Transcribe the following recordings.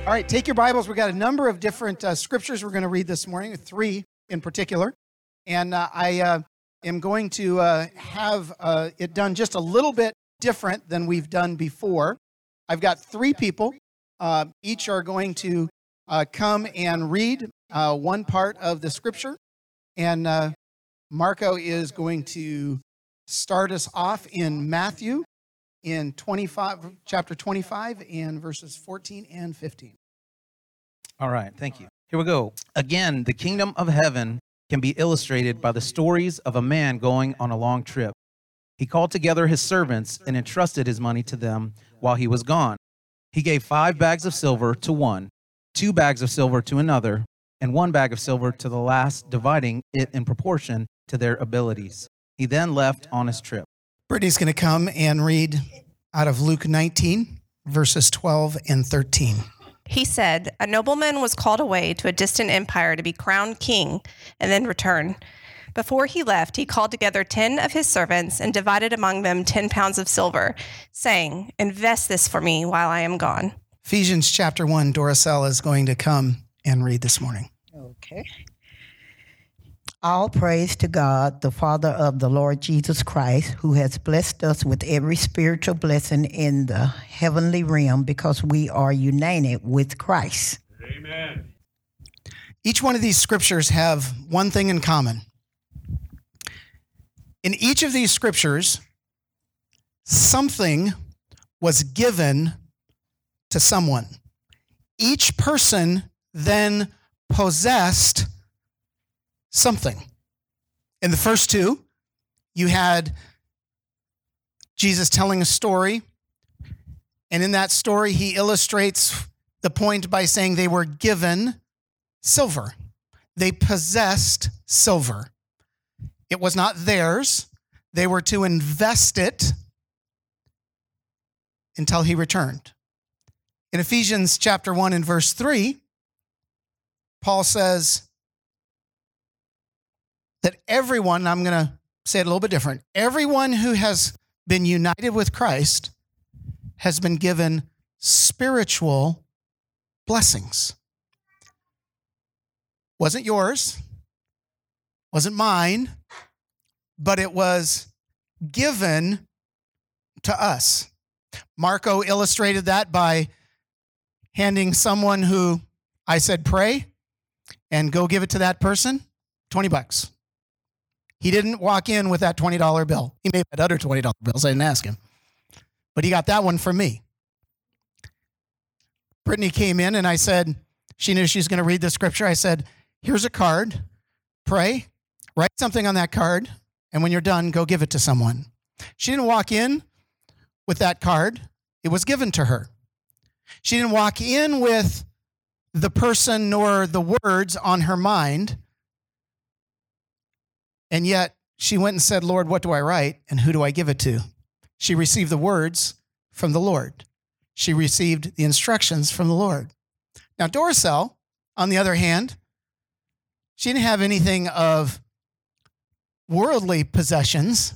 All right, take your Bibles. We've got a number of different scriptures we're going to read this morning, 3 in particular. And I am going to have it done just a little bit different than we've done before. I've got 3 people. Each are going to come and read one part of the scripture. And Marco is going to start us off in Matthew in chapter 25 and verses 14 and 15. All right, thank you. Here we go. Again, the kingdom of heaven can be illustrated by the stories of a man going on a long trip. He called together his servants and entrusted his money to them while he was gone. He gave 5 bags of silver to one, 2 bags of silver to another, and 1 bag of silver to the last, dividing it in proportion to their abilities. He then left on his trip. Brittany's going to come and read out of Luke 19, verses 12 and 13. He said, a nobleman was called away to a distant empire to be crowned king and then return. Before he left, he called together 10 of his servants and divided among them 10 pounds of silver, saying, invest this for me while I am gone. Ephesians chapter 1, Doracell is going to come and read this morning. Okay. All praise to God, the Father of the Lord Jesus Christ, who has blessed us with every spiritual blessing in the heavenly realm because we are united with Christ. Amen. Each one of these scriptures have one thing in common. In each of these scriptures, something was given to someone. Each person then possessed something. In the first 2, you had Jesus telling a story, and in that story, he illustrates the point by saying they were given silver. They possessed silver. It was not theirs. They were to invest it until he returned. In Ephesians chapter 1 and verse 3, Paul says that everyone, I'm going to say it a little bit different, everyone who has been united with Christ has been given spiritual blessings. Wasn't yours, wasn't mine, but it was given to us. Marco illustrated that by handing someone who I said, pray and go give it to that person, $20. He didn't walk in with that $20 bill. He may have had other $20 bills. I didn't ask him. But he got that one from me. Brittany came in and I said, she knew she was going to read the scripture. I said, here's a card. Pray. Write something on that card. And when you're done, go give it to someone. She didn't walk in with that card. It was given to her. She didn't walk in with the person nor the words on her mind. And yet she went and said, Lord, what do I write and who do I give it to? She received the words from the Lord. She received the instructions from the Lord. Now, Doracell, on the other hand, she didn't have anything of worldly possessions.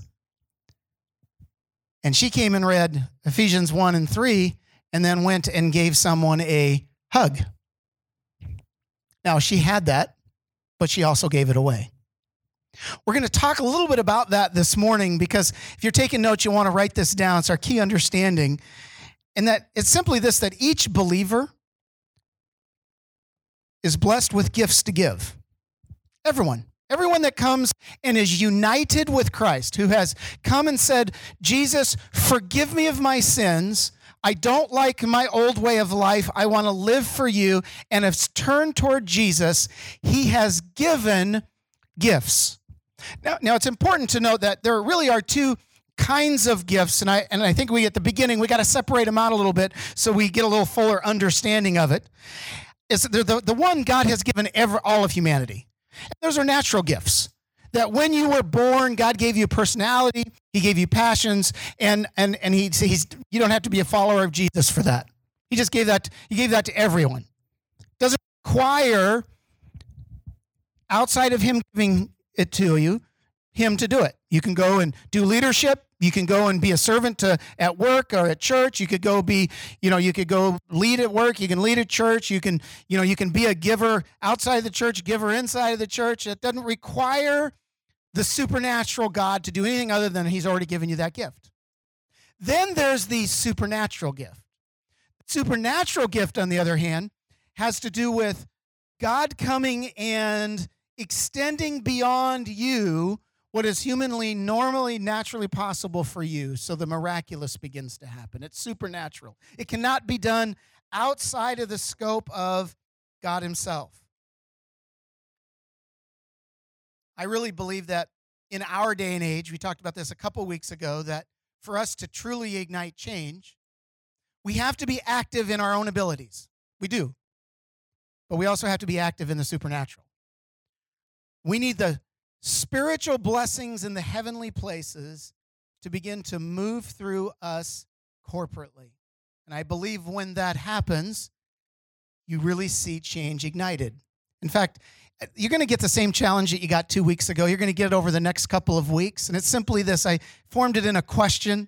And she came and read Ephesians 1 and 3 and then went and gave someone a hug. Now, she had that, but she also gave it away. We're going to talk a little bit about that this morning because if you're taking notes, you want to write this down. It's our key understanding. And that it's simply this, that each believer is blessed with gifts to give. Everyone that comes and is united with Christ, who has come and said, Jesus, forgive me of my sins. I don't like my old way of life. I want to live for you. And has turned toward Jesus. He has given gifts. Now it's important to note that there really are 2 kinds of gifts, and I think at the beginning we got to separate them out a little bit so we get a little fuller understanding of it. Is the one God has given all of humanity. Those are natural gifts. That when you were born, God gave you a personality, He gave you passions, and he's you don't have to be a follower of Jesus for that. He just gave that. He gave that to everyone. Doesn't require outside of Him giving it to you, Him to do it. You can go and do leadership. You can go and be a servant at work or at church. You could go be, you could go lead at work. You can lead at church. You can be a giver outside the church, giver inside of the church. It doesn't require the supernatural God to do anything other than he's already given you that gift. Then there's the supernatural gift. Supernatural gift, on the other hand, has to do with God coming and extending beyond you what is humanly, normally, naturally possible for you. So the miraculous begins to happen. It's supernatural. It cannot be done outside of the scope of God himself. I really believe that in our day and age, we talked about this a couple weeks ago, that for us to truly ignite change, we have to be active in our own abilities. We do. But we also have to be active in the supernatural. We need the spiritual blessings in the heavenly places to begin to move through us corporately. And I believe when that happens, you really see change ignited. In fact, you're going to get the same challenge that you got 2 weeks ago. You're going to get it over the next couple of weeks. And it's simply this. I formed it in a question.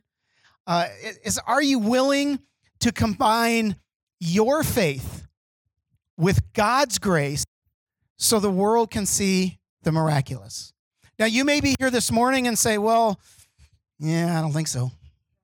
Are you willing to combine your faith with God's grace so the world can see the miraculous? Now, you may be here this morning and say, well, yeah, I don't think so.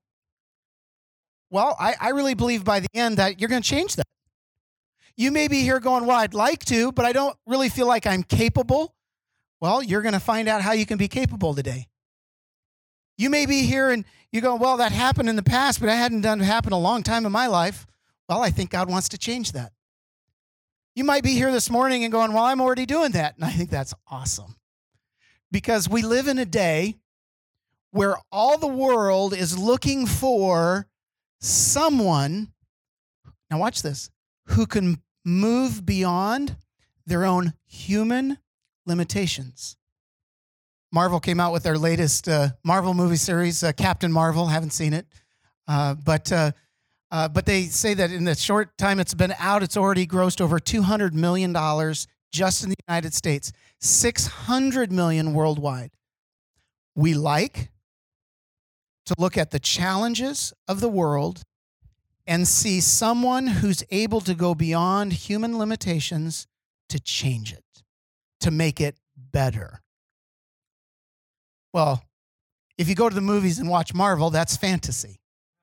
Well, I really believe by the end that you're going to change that. You may be here going, well, I'd like to, but I don't really feel like I'm capable. Well, you're going to find out how you can be capable today. You may be here and you go, well, that happened in the past, but I hadn't done it happen a long time in my life. Well, I think God wants to change that. You might be here this morning and going, well, I'm already doing that. And I think that's awesome. Because we live in a day where all the world is looking for someone, now watch this, who can move beyond their own human limitations. Marvel came out with their latest Marvel movie series, Captain Marvel. Haven't seen it. But they say that in the short time it's been out, it's already grossed over $200 million just in the United States, $600 million worldwide. We like to look at the challenges of the world and see someone who's able to go beyond human limitations to change it, to make it better. Well, if you go to the movies and watch Marvel, that's fantasy.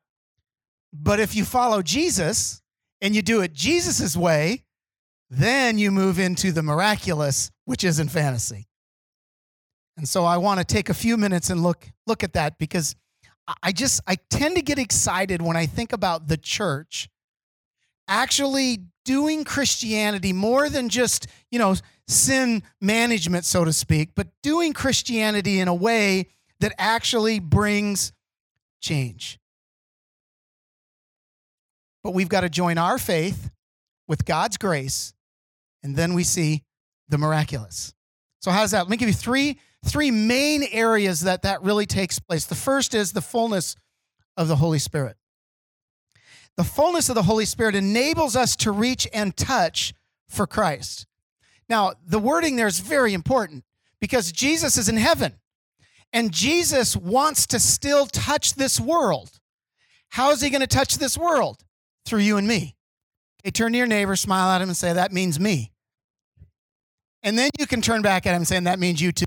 But if you follow Jesus and you do it Jesus' way, then you move into the miraculous, which isn't fantasy. And so I want to take a few minutes and look at that, because I tend to get excited when I think about the church actually doing Christianity more than just, sin management, so to speak, but doing Christianity in a way that actually brings change. But we've got to join our faith with God's grace, and then we see the miraculous. So how's that? Let me give you three main areas that really takes place. The first is the fullness of the Holy Spirit. The fullness of the Holy Spirit enables us to reach and touch for Christ. Now, the wording there is very important because Jesus is in heaven and Jesus wants to still touch this world. How is he going to touch this world? Through you and me. Okay, turn to your neighbor, smile at him and say, that means me. And then you can turn back at him saying, that means you too.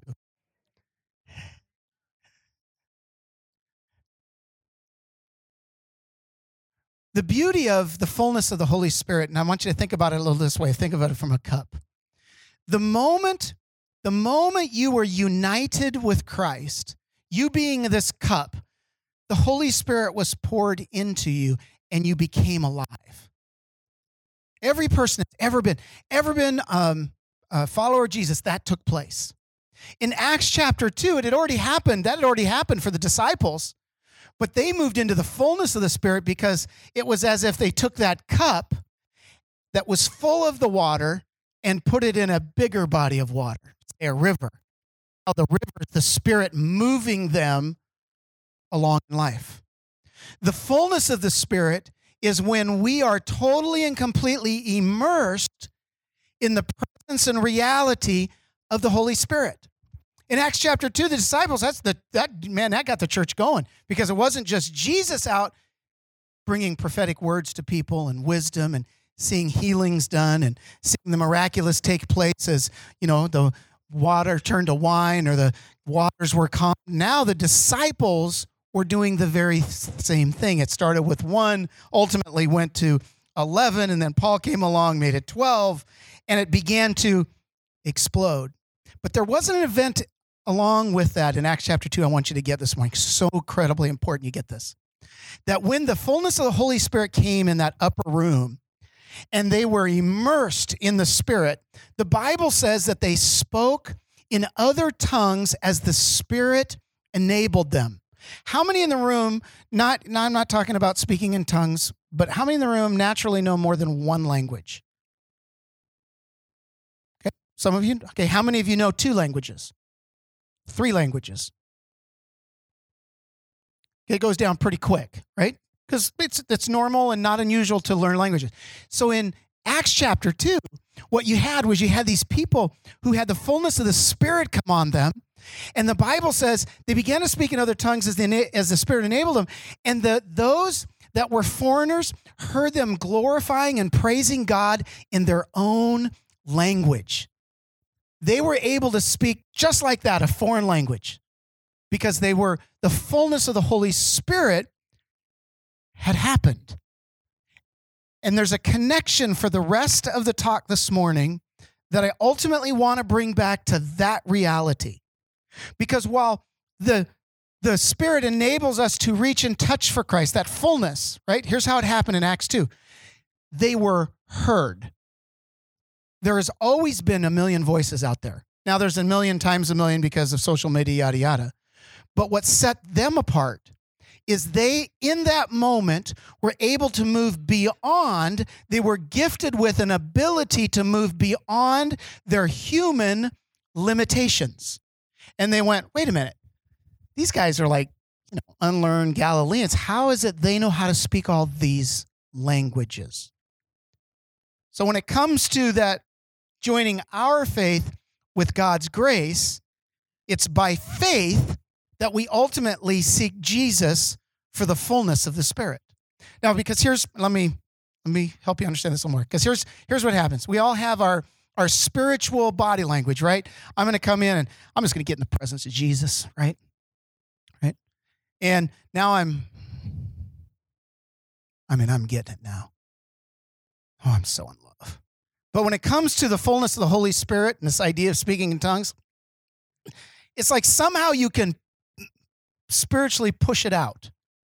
The beauty of the fullness of the Holy Spirit, and I want you to think about it a little this way. Think about it from a cup. The moment you were united with Christ, you being this cup, the Holy Spirit was poured into you and you became alive. Every person that's ever been a follower of Jesus, that took place. In Acts chapter 2, it had already happened. That had already happened for the disciples. But they moved into the fullness of the Spirit because it was as if they took that cup that was full of the water and put it in a bigger body of water, say a river. The river is the Spirit moving them along in life. The fullness of the Spirit is when we are totally and completely immersed in the presence and reality of the Holy Spirit. In Acts chapter 2, the disciples, that got the church going, because it wasn't just Jesus out bringing prophetic words to people and wisdom and seeing healings done and seeing the miraculous take place as, the water turned to wine or the waters were calm. Now the disciples were doing the very same thing. It started with 1, ultimately went to 11, and then Paul came along, made it 12, and it began to explode. But there was an event along with that in Acts chapter 2 I want you to get this morning. So incredibly important you get this. That when the fullness of the Holy Spirit came in that upper room and they were immersed in the Spirit, the Bible says that they spoke in other tongues as the Spirit enabled them. How many in the room, I'm not talking about speaking in tongues, but how many in the room naturally know more than one language? Okay, some of you? Okay, how many of you know 2 languages? 3 languages? Okay, it goes down pretty quick, right? Because it's normal and not unusual to learn languages. So in Acts chapter 2, what you had these people who had the fullness of the Spirit come on them. And the Bible says they began to speak in other tongues as the Spirit enabled them. And those that were foreigners heard them glorifying and praising God in their own language. They were able to speak just like that, a foreign language, because the fullness of the Holy Spirit had happened. And there's a connection for the rest of the talk this morning that I ultimately want to bring back to that reality. Because while the Spirit enables us to reach and touch for Christ, that fullness, right? Here's how it happened in Acts 2. They were heard. There has always been a million voices out there. Now there's a million times a million because of social media, yada, yada. But what set them apart is they, in that moment, were able to move beyond, they were gifted with an ability to move beyond their human limitations. And they went, wait a minute, these guys are like, unlearned Galileans. How is it they know how to speak all these languages? So when it comes to that joining our faith with God's grace, it's by faith that we ultimately seek Jesus for the fullness of the Spirit. Now, because let me help you understand this a little more. Because here's what happens. We all have our spiritual body language, right? I'm going to come in and I'm just going to get in the presence of Jesus, right? Right? And now I'm getting it now. Oh, I'm so in love. But when it comes to the fullness of the Holy Spirit and this idea of speaking in tongues, it's like somehow you can spiritually push it out.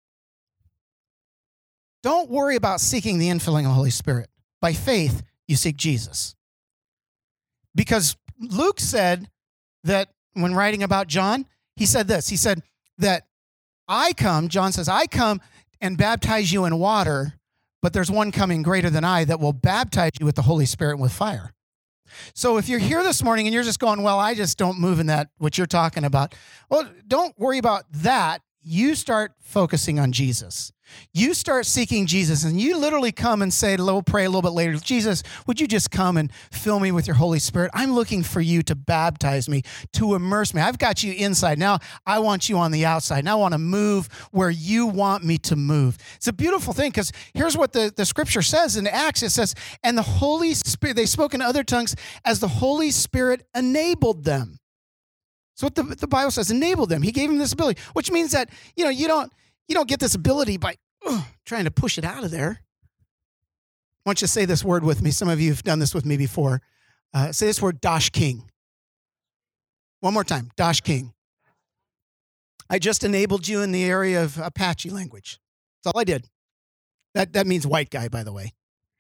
Don't worry about seeking the infilling of the Holy Spirit. By faith, you seek Jesus. Because Luke said that when writing about John, he said this. He said that John says, I come and baptize you in water, but there's one coming greater than I that will baptize you with the Holy Spirit and with fire. So if you're here this morning and you're just going, well, I just don't move in that, what you're talking about. Well, don't worry about that. You start focusing on Jesus. You start seeking Jesus, and you literally come and say, we'll pray a little bit later, Jesus, would you just come and fill me with your Holy Spirit? I'm looking for you to baptize me, to immerse me. I've got you inside. Now I want you on the outside. Now I want to move where you want me to move. It's a beautiful thing, because here's what the scripture says in Acts. It says, and the Holy Spirit, they spoke in other tongues as the Holy Spirit enabled them. So what the Bible says, enabled them. He gave them this ability, which means that, you don't get this ability by trying to push it out of there. I want you to say this word with me. Some of you have done this with me before. Say this word, Dosh King. One more time, Dosh King. I just enabled you in the area of Apache language. That's all I did. That means white guy, by the way.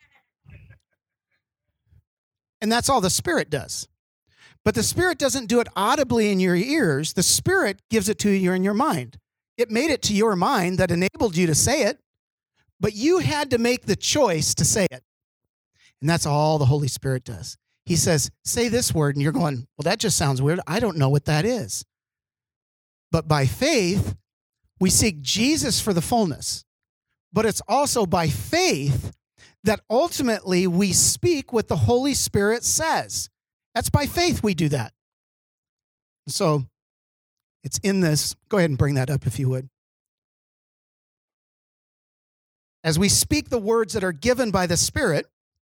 And that's all the Spirit does. But the Spirit doesn't do it audibly in your ears. The Spirit gives it to you in your mind. It made it to your mind that enabled you to say it, but you had to make the choice to say it. And that's all the Holy Spirit does. He says, say this word, and you're going, well, that just sounds weird. I don't know what that is. But by faith, we seek Jesus for the fullness. But it's also by faith that ultimately we speak what the Holy Spirit says. That's by faith we do that. So It's in this. Go ahead and bring that up if you would. As we speak the words that are given by the Spirit,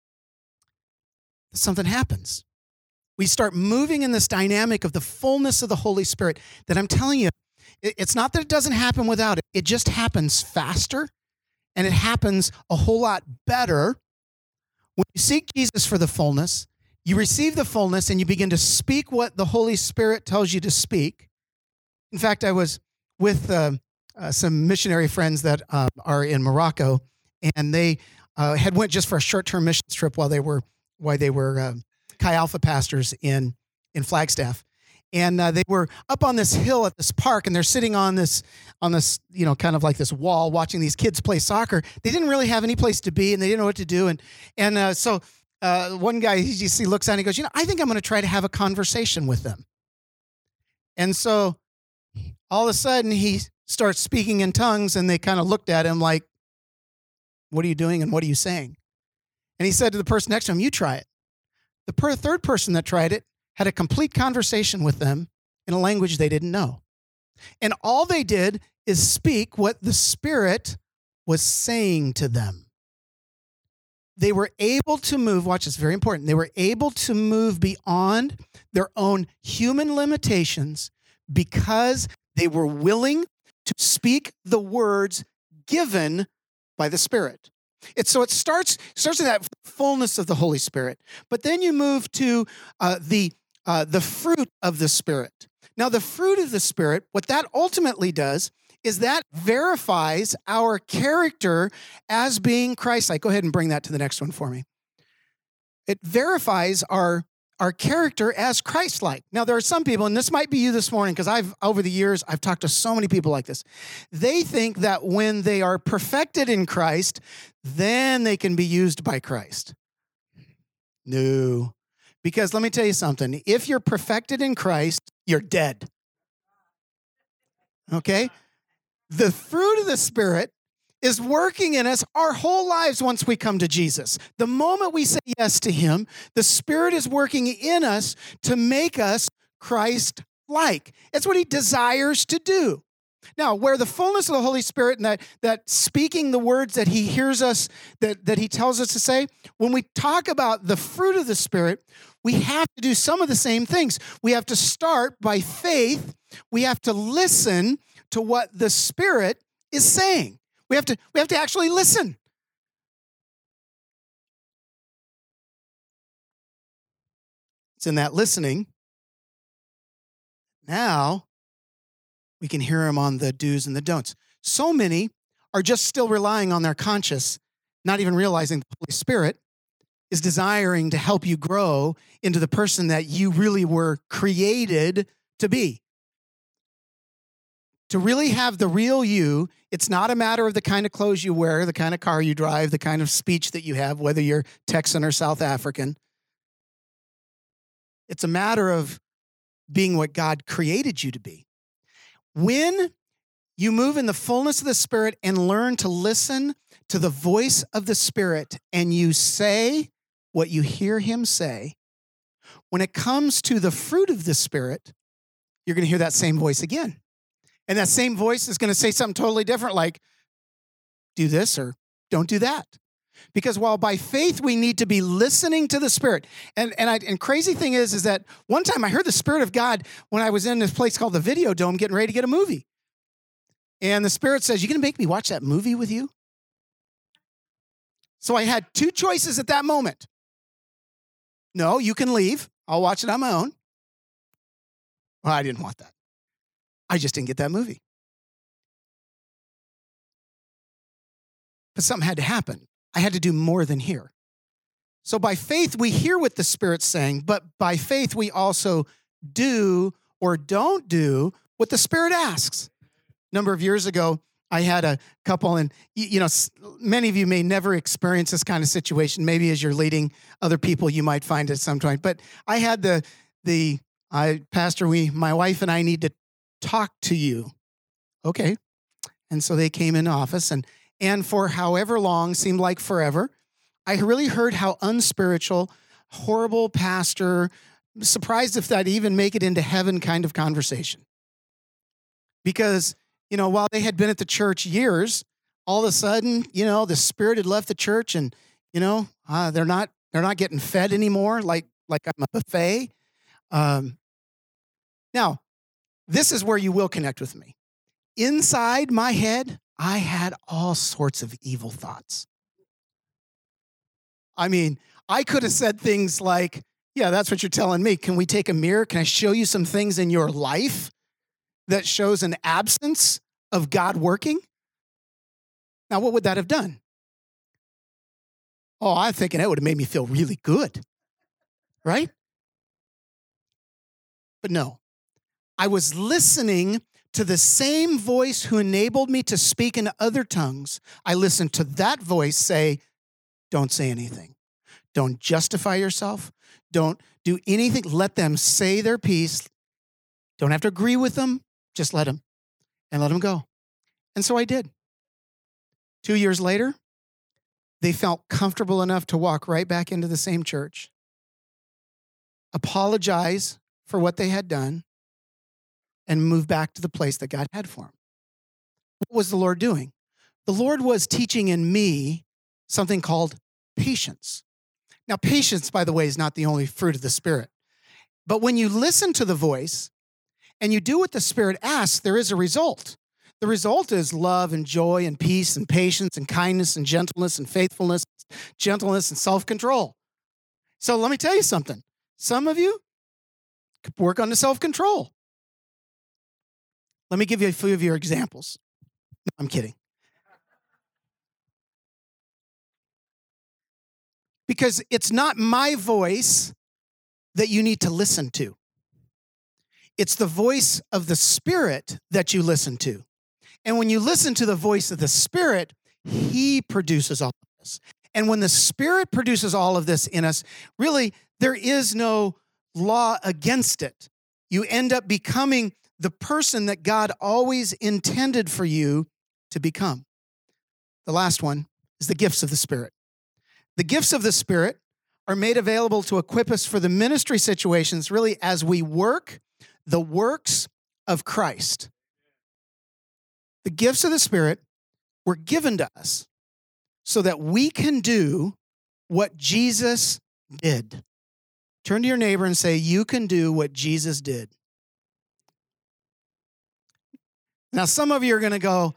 something happens. We start moving in this dynamic of the fullness of the Holy Spirit that I'm telling you, it's not that it doesn't happen without it. It just happens faster, and it happens a whole lot better when you seek Jesus for the fullness. You receive the fullness, and you begin to speak what the Holy Spirit tells you to speak. In fact, I was with some missionary friends that are in Morocco, and they had went just for a short-term missions trip while they were Chi Alpha pastors in Flagstaff. And they were up on this hill at this park, and they're sitting on this, kind of like this wall, watching these kids play soccer. They didn't really have any place to be, and they didn't know what to do. And so one guy, he looks out and he goes, I think I'm going to try to have a conversation with them. And so all of a sudden he starts speaking in tongues, and they kind of looked at him like, what are you doing and what are you saying? And he said to the person next to him, you try it. The third person that tried it had a complete conversation with them in a language they didn't know. And all they did is speak what the Spirit was saying to them. They were able to move, watch this, very important. They were able to move beyond their own human limitations because they were willing to speak the words given by the Spirit. It starts with that fullness of the Holy Spirit, but then you move to the fruit of the Spirit. Now, the fruit of the Spirit, what that ultimately does is that verifies our character as being Christ-like. Go ahead and bring that to the next one for me. It verifies our character as Christ-like. Now, there are some people, and this might be you this morning, because over the years, I've talked to so many people like this. They think that when they are perfected in Christ, then they can be used by Christ. No. Because let me tell you something. If you're perfected in Christ, you're dead. Okay? The fruit of the Spirit is working in us our whole lives once we come to Jesus. The moment we say yes to Him, the Spirit is working in us to make us Christ-like. It's what He desires to do. Now, where the fullness of the Holy Spirit and that speaking the words that He hears us, that He tells us to say, when we talk about the fruit of the Spirit, we have to do some of the same things. We have to start by faith. We have to listen to what the Spirit is saying. We have to actually listen. It's in that listening. Now, we can hear Him on the do's and the don'ts. So many are just still relying on their conscience, not even realizing the Holy Spirit is desiring to help you grow into the person that you really were created to be. To really have the real you, it's not a matter of the kind of clothes you wear, the kind of car you drive, the kind of speech that you have, whether you're Texan or South African. It's a matter of being what God created you to be. When you move in the fullness of the Spirit and learn to listen to the voice of the Spirit, and you say what you hear Him say, when it comes to the fruit of the Spirit, you're going to hear that same voice again. And that same voice is going to say something totally different, like, do this or don't do that. Because while by faith we need to be listening to the Spirit, and crazy thing is that one time I heard the Spirit of God when I was in this place called the Video Dome getting ready to get a movie. And the Spirit says, you going to make me watch that movie with you? So I had two choices at that moment. No, you can leave. I'll watch it on my own. Well, I didn't want that. I just didn't get that movie. But something had to happen. I had to do more than hear. So by faith, we hear what the Spirit's saying, but by faith, we also do or don't do what the Spirit asks. A number of years ago, I had a couple, and many of you may never experience this kind of situation. Maybe as you're leading other people, you might find it sometime. But I had Pastor, my wife and I need to talk to you. Okay. And so they came in office, and for however long, seemed like forever, I really heard how unspiritual, horrible pastor, surprised if that'd even make it into heaven kind of conversation. because, while they had been at the church years, all of a sudden, the Spirit had left the church and, they're not getting fed anymore like I'm a buffet. Now, this is where you will connect with me. Inside my head, I had all sorts of evil thoughts. I mean, I could have said things like, yeah, that's what you're telling me. Can we take a mirror? Can I show you some things in your life that shows an absence of God working? Now, what would that have done? Oh, I'm thinking it would have made me feel really good, right? But no, I was listening to the same voice who enabled me to speak in other tongues. I listened to that voice say, don't say anything. Don't justify yourself. Don't do anything. Let them say their piece. Don't have to agree with them. Just let them go. And so I did. 2 years later, they felt comfortable enough to walk right back into the same church, apologize for what they had done, and move back to the place that God had for them. What was the Lord doing? The Lord was teaching in me something called patience. Now, patience, by the way, is not the only fruit of the Spirit. But when you listen to the voice and you do what the Spirit asks, there is a result. The result is love and joy and peace and patience and kindness and gentleness and faithfulness, gentleness and self-control. So let me tell you something. Some of you could work on the self-control. Let me give you a few of your examples. No, I'm kidding. Because it's not my voice that you need to listen to. It's the voice of the Spirit that you listen to. And when you listen to the voice of the Spirit, He produces all of this. And when the Spirit produces all of this in us, really, there is no law against it. You end up becoming the person that God always intended for you to become. The last one is the gifts of the Spirit. The gifts of the Spirit are made available to equip us for the ministry situations, really, as we work the works of Christ. The gifts of the Spirit were given to us so that we can do what Jesus did. Turn to your neighbor and say, you can do what Jesus did. Now, some of you are going to go,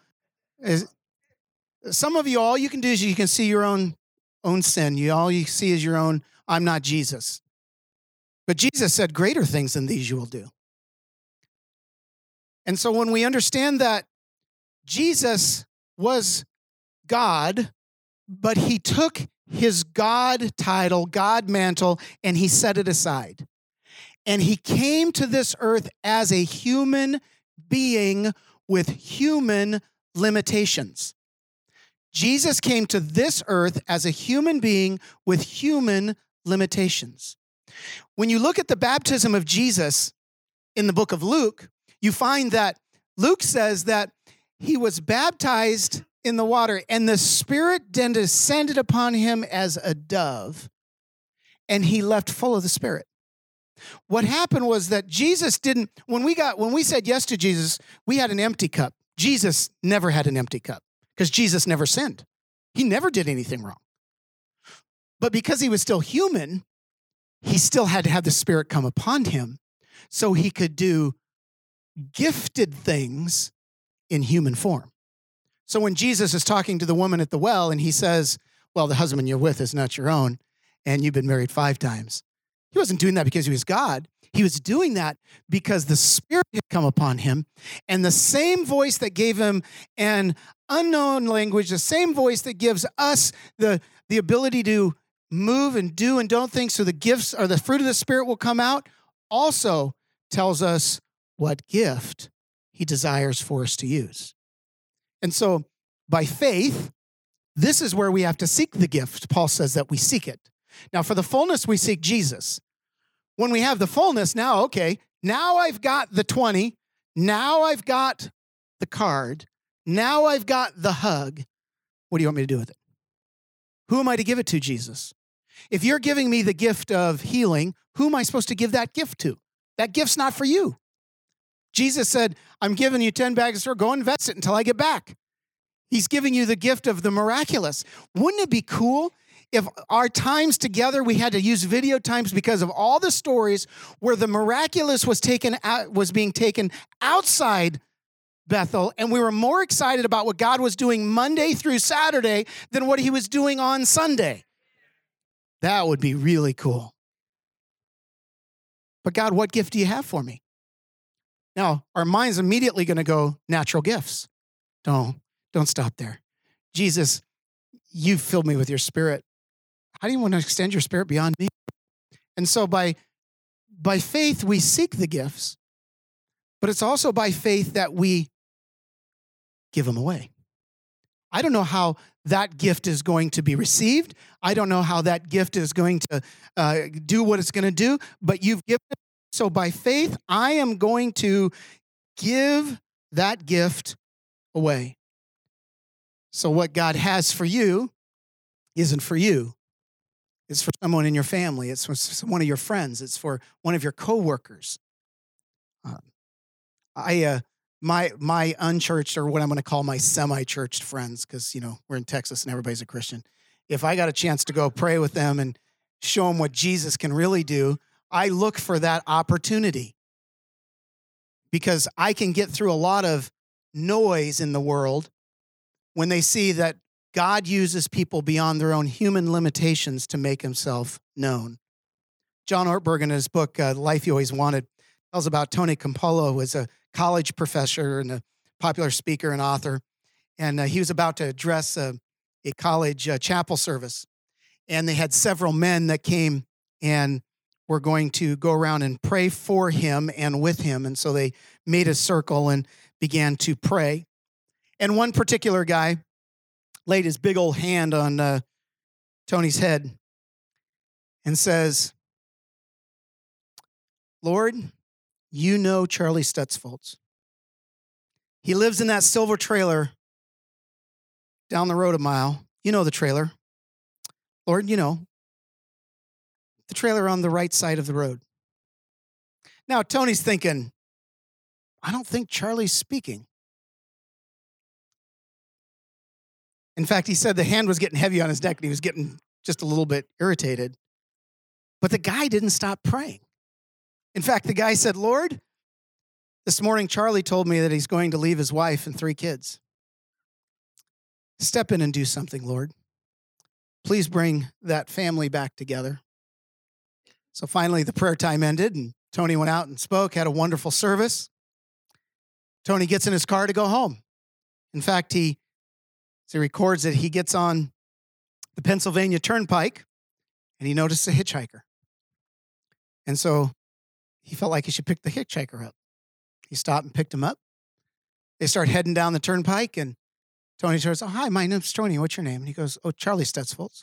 some of you, all you can do is you can see your own sin. All you see is your own, I'm not Jesus. But Jesus said, greater things than these you will do. And so when we understand that Jesus was God, but He took His God title, God mantle, and He set it aside. And He came to this earth as a human being with human limitations. Jesus came to this earth as a human being with human limitations. When you look at the baptism of Jesus in the book of Luke, you find that Luke says that He was baptized in the water and the Spirit then descended upon Him as a dove and He left full of the Spirit. What happened was that Jesus didn't, when we said yes to Jesus, we had an empty cup. Jesus never had an empty cup because Jesus never sinned. He never did anything wrong. But because He was still human, He still had to have the Spirit come upon Him so He could do gifted things in human form. So when Jesus is talking to the woman at the well and He says, well, the husband you're with is not your own and you've been married 5 times. He wasn't doing that because He was God. He was doing that because the Spirit had come upon Him, and the same voice that gave Him an unknown language, the same voice that gives us the ability to move and do and don't think so the gifts or the fruit of the Spirit will come out, also tells us what gift He desires for us to use. And so by faith, this is where we have to seek the gift. Paul says that we seek it. Now for the fullness, we seek Jesus. When we have the fullness, now I've got the 20. Now I've got the card. Now I've got the hug. What do you want me to do with it? Who am I to give it to, Jesus? If you're giving me the gift of healing, who am I supposed to give that gift to? That gift's not for you. Jesus said, I'm giving you 10 bags of silver. Go invest it until I get back. He's giving you the gift of the miraculous. Wouldn't it be cool if our times together, we had to use video times because of all the stories where the miraculous was being taken outside Bethel, and we were more excited about what God was doing Monday through Saturday than what he was doing on Sunday? That would be really cool. But God, what gift do you have for me? Now, our mind's immediately going to go natural gifts. Don't stop there. Jesus, you've filled me with your spirit. How do you want to extend your spirit beyond me? And so by faith, we seek the gifts, but it's also by faith that we give them away. I don't know how that gift is going to be received. I don't know how that gift is going to do what it's going to do, but you've given it. So by faith, I am going to give that gift away. So what God has for you isn't for you. It's for someone in your family. It's for one of your friends. It's for one of your coworkers. My unchurched, or what I'm going to call my semi-churched friends, because, we're in Texas and everybody's a Christian. If I got a chance to go pray with them and show them what Jesus can really do, I look for that opportunity, because I can get through a lot of noise in the world when they see that God uses people beyond their own human limitations to make himself known. John Ortberg, in his book, Life You Always Wanted, tells about Tony Campolo, who was a college professor and a popular speaker and author. And he was about to address a college chapel service. And they had several men that came and were going to go around and pray for him and with him. And so they made a circle and began to pray. And one particular guy laid his big old hand on Tony's head and says, Lord, you know Charlie Stutzfoltz. He lives in that silver trailer down the road a mile. You know the trailer. Lord, you know. The trailer on the right side of the road. Now, Tony's thinking, I don't think Charlie's speaking. In fact, he said the hand was getting heavy on his neck and he was getting just a little bit irritated. But the guy didn't stop praying. In fact, the guy said, Lord, this morning Charlie told me that he's going to leave his wife and 3 kids. Step in and do something, Lord. Please bring that family back together. So finally, the prayer time ended, and Tony went out and spoke, had a wonderful service. Tony gets in his car to go home. In fact, he records that he gets on the Pennsylvania Turnpike, and he noticed a hitchhiker. And so he felt like he should pick the hitchhiker up. He stopped and picked him up. They start heading down the turnpike, and Tony says, oh, hi, my name's Tony. What's your name? And he goes, oh, Charlie Stutzfoltz.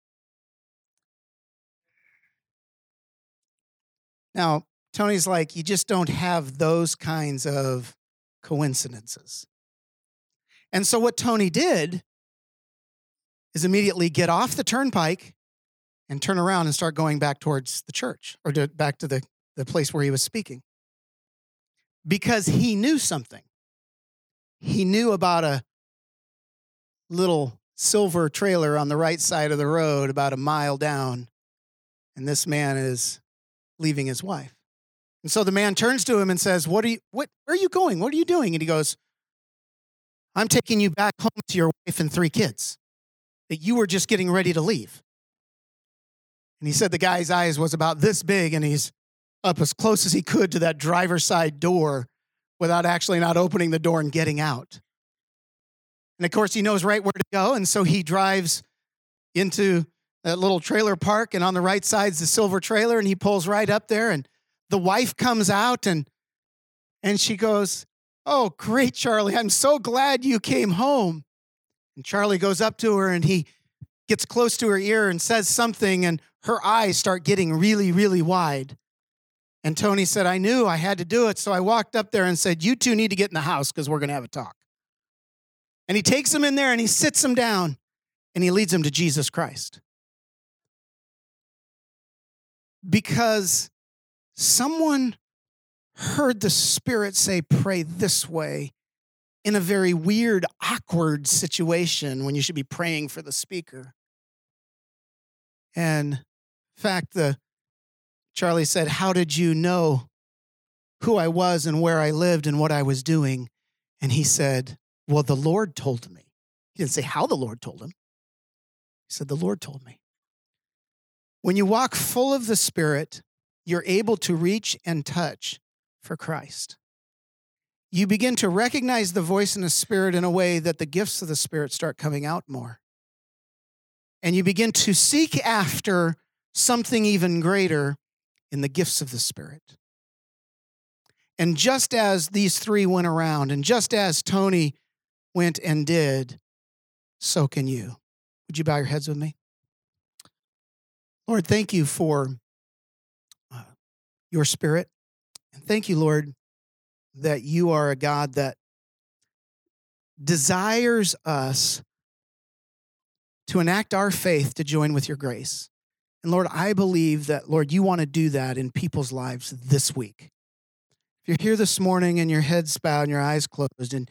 Now, Tony's like, you just don't have those kinds of coincidences. And so what Tony did is immediately get off the turnpike and turn around and start going back towards the church, or back to the place where he was speaking. Because he knew something. He knew about a little silver trailer on the right side of the road about a mile down, and this man is leaving his wife. And so the man turns to him and says, where are you going? What are you doing? And he goes, I'm taking you back home to your wife and 3 kids that you were just getting ready to leave. And he said the guy's eyes was about this big, and he's up as close as he could to that driver's side door without actually not opening the door and getting out. And of course, he knows right where to go. And so he drives into that little trailer park, and on the right side's the silver trailer, and he pulls right up there, and the wife comes out, and she goes, oh, great, Charlie. I'm so glad you came home. And Charlie goes up to her, and he gets close to her ear and says something, and her eyes start getting really, really wide. And Tony said, I knew I had to do it, so I walked up there and said, you two need to get in the house because we're going to have a talk. And he takes him in there, and he sits him down, and he leads him to Jesus Christ. Because someone heard the Spirit say, pray this way in a very weird, awkward situation when you should be praying for the speaker. And in fact, Charlie said, how did you know who I was and where I lived and what I was doing? And he said, well, the Lord told me. He didn't say how the Lord told him. He said, the Lord told me. When you walk full of the Spirit, you're able to reach and touch for Christ. You begin to recognize the voice in the Spirit in a way that the gifts of the Spirit start coming out more. And you begin to seek after something even greater in the gifts of the Spirit. And just as these three went around, and just as Tony went and did, so can you. Would you bow your heads with me? Lord, thank you for your Spirit. And thank you, Lord, that you are a God that desires us to enact our faith to join with your grace. And Lord, I believe that, Lord, you want to do that in people's lives this week. If you're here this morning and your head's bowed and your eyes closed, and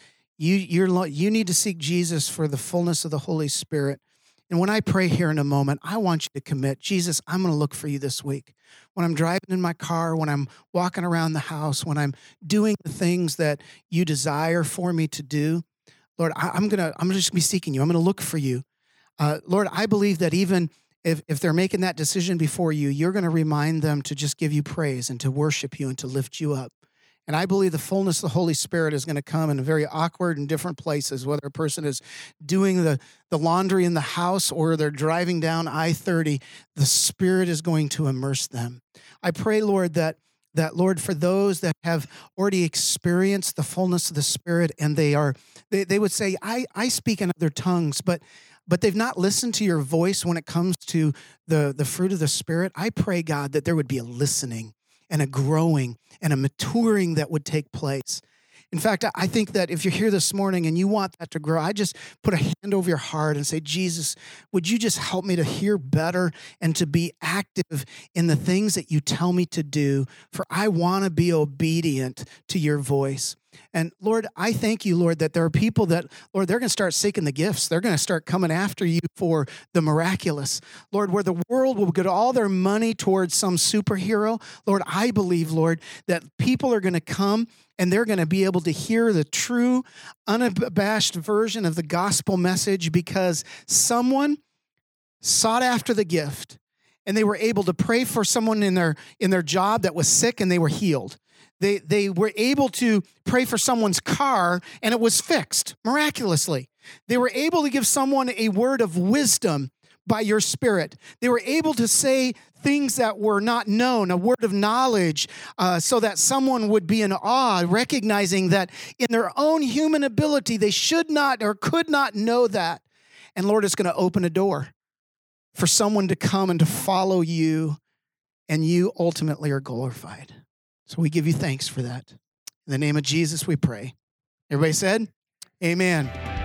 you need to seek Jesus for the fullness of the Holy Spirit. And when I pray here in a moment, I want you to commit, Jesus, I'm going to look for you this week. When I'm driving in my car, when I'm walking around the house, when I'm doing the things that you desire for me to do, Lord, I'm just going to be seeking you. I'm going to look for you. Lord, I believe that even if they're making that decision before you, you're going to remind them to just give you praise and to worship you and to lift you up. And I believe the fullness of the Holy Spirit is going to come in very awkward and different places, whether a person is doing the laundry in the house or they're driving down I-30, the Spirit is going to immerse them. I pray, Lord, that Lord, for those that have already experienced the fullness of the Spirit and they would say, I speak in other tongues, but they've not listened to your voice when it comes to the fruit of the Spirit. I pray, God, that there would be a listening and a growing and a maturing that would take place. In fact, I think that if you're here this morning and you want that to grow, I just put a hand over your heart and say, Jesus, would you just help me to hear better and to be active in the things that you tell me to do, for I want to be obedient to your voice. And Lord, I thank you, Lord, that there are people that, Lord, they're going to start seeking the gifts. They're going to start coming after you for the miraculous. Lord, where the world will get all their money towards some superhero, Lord, I believe, Lord, that people are going to come and they're going to be able to hear the true, unabashed version of the gospel message because someone sought after the gift and they were able to pray for someone in their job that was sick and they were healed. They were able to pray for someone's car and it was fixed miraculously. They were able to give someone a word of wisdom by your Spirit. They were able to say things that were not known, a word of knowledge, so that someone would be in awe, recognizing that in their own human ability, they should not or could not know that. And Lord, it's going to open a door for someone to come and to follow you, and you ultimately are glorified. So we give you thanks for that. In the name of Jesus, we pray. Everybody said, amen.